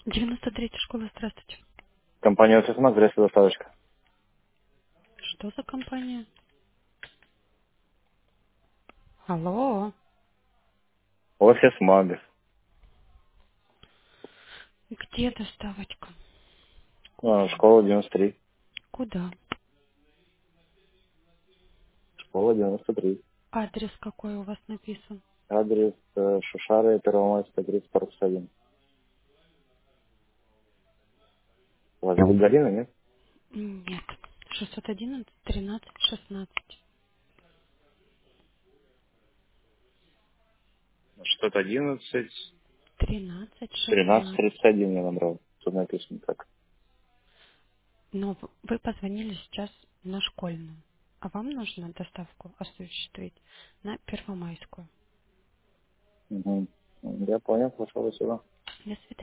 93-я школа, здравствуйте. Компания «Офисмаг», здравствуйте, доставочка. Что за компания? Алло, «Офисмаг». где доставочка? Школа 93. Куда? Школа 93. Адрес какой у вас написан? Адрес Шушары, Первомайская, 3041. У вас зовут Галина, нет? Нет. 611 13 16. 611, 13 13, 16. 31 мне набрал. Тут написано так. Но вы позвонили сейчас на школьную. А вам нужно доставку осуществить на Первомайскую. Угу. Я понял, пошел сюда. До свидания.